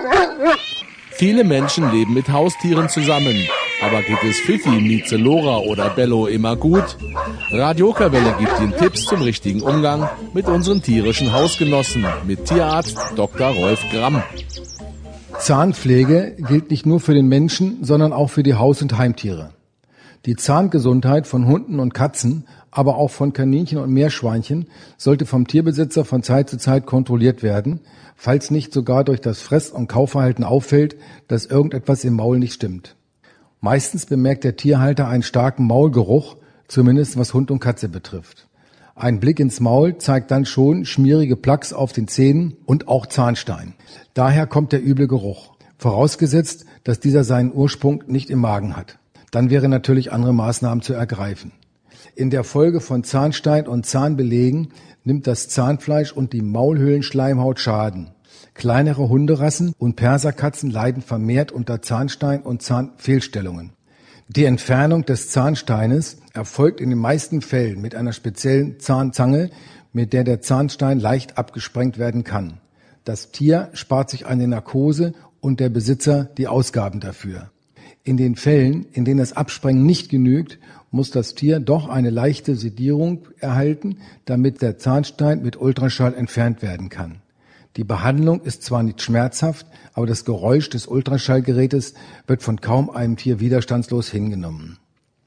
Viele Menschen leben mit Haustieren zusammen. Aber geht es Fifi, Mieze, Lora oder Bello immer gut? Radio Okerwelle gibt Ihnen Tipps zum richtigen Umgang mit unseren tierischen Hausgenossen mit Tierarzt Dr. Rolf Gramm. Zahnpflege gilt nicht nur für den Menschen, sondern auch für die Haus- und Heimtiere. Die Zahngesundheit von Hunden und Katzen, aber auch von Kaninchen und Meerschweinchen sollte vom Tierbesitzer von Zeit zu Zeit kontrolliert werden, falls nicht sogar durch das Fress- und Kaufverhalten auffällt, dass irgendetwas im Maul nicht stimmt. Meistens bemerkt der Tierhalter einen starken Maulgeruch, zumindest was Hund und Katze betrifft. Ein Blick ins Maul zeigt dann schon schmierige Plaques auf den Zähnen und auch Zahnstein. Daher kommt der üble Geruch. Vorausgesetzt, dass dieser seinen Ursprung nicht im Magen hat. Dann wären natürlich andere Maßnahmen zu ergreifen. In der Folge von Zahnstein und Zahnbelegen nimmt das Zahnfleisch und die Maulhöhlenschleimhaut Schaden. Kleinere Hunderassen und Perserkatzen leiden vermehrt unter Zahnstein und Zahnfehlstellungen. Die Entfernung des Zahnsteines erfolgt in den meisten Fällen mit einer speziellen Zahnzange, mit der der Zahnstein leicht abgesprengt werden kann. Das Tier spart sich eine Narkose und der Besitzer die Ausgaben dafür. In den Fällen, in denen das Absprengen nicht genügt, muss das Tier doch eine leichte Sedierung erhalten, damit der Zahnstein mit Ultraschall entfernt werden kann. Die Behandlung ist zwar nicht schmerzhaft, aber das Geräusch des Ultraschallgerätes wird von kaum einem Tier widerstandslos hingenommen.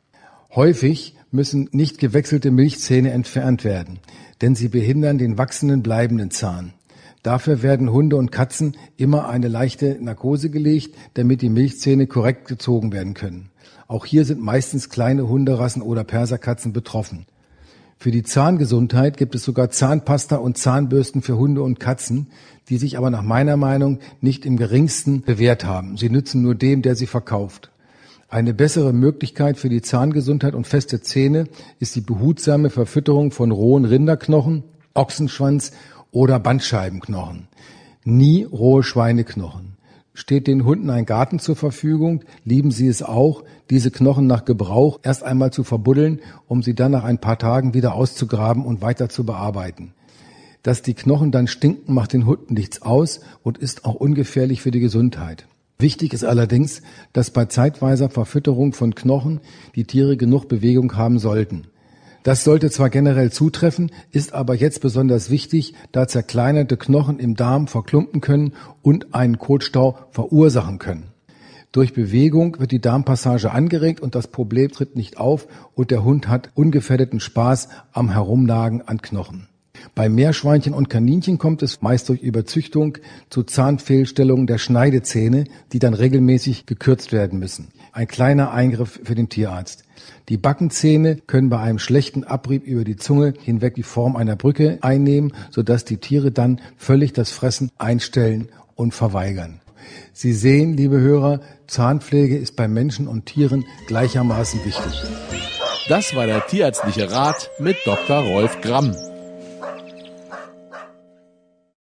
Häufig müssen nicht gewechselte Milchzähne entfernt werden, denn sie behindern den wachsenden bleibenden Zahn. Dafür werden Hunde und Katzen immer eine leichte Narkose gelegt, damit die Milchzähne korrekt gezogen werden können. Auch hier sind meistens kleine Hunderassen oder Perserkatzen betroffen. Für die Zahngesundheit gibt es sogar Zahnpasta und Zahnbürsten für Hunde und Katzen, die sich aber nach meiner Meinung nicht im geringsten bewährt haben. Sie nützen nur dem, der sie verkauft. Eine bessere Möglichkeit für die Zahngesundheit und feste Zähne ist die behutsame Verfütterung von rohen Rinderknochen, Ochsenschwanz oder Bandscheibenknochen. Nie rohe Schweineknochen. Steht den Hunden ein Garten zur Verfügung, lieben sie es auch, diese Knochen nach Gebrauch erst einmal zu verbuddeln, um sie dann nach ein paar Tagen wieder auszugraben und weiter zu bearbeiten. Dass die Knochen dann stinken, macht den Hunden nichts aus und ist auch ungefährlich für die Gesundheit. Wichtig ist allerdings, dass bei zeitweiser Verfütterung von Knochen die Tiere genug Bewegung haben sollten. Das sollte zwar generell zutreffen, ist aber jetzt besonders wichtig, da zerkleinerte Knochen im Darm verklumpen können und einen Kotstau verursachen können. Durch Bewegung wird die Darmpassage angeregt und das Problem tritt nicht auf und der Hund hat ungefährdeten Spaß am Herumnagen an Knochen. Bei Meerschweinchen und Kaninchen kommt es meist durch Überzüchtung zu Zahnfehlstellungen der Schneidezähne, die dann regelmäßig gekürzt werden müssen. Ein kleiner Eingriff für den Tierarzt. Die Backenzähne können bei einem schlechten Abrieb über die Zunge hinweg die Form einer Brücke einnehmen, sodass die Tiere dann völlig das Fressen einstellen und verweigern. Sie sehen, liebe Hörer, Zahnpflege ist bei Menschen und Tieren gleichermaßen wichtig. Das war der tierärztliche Rat mit Dr. Rolf Gramm.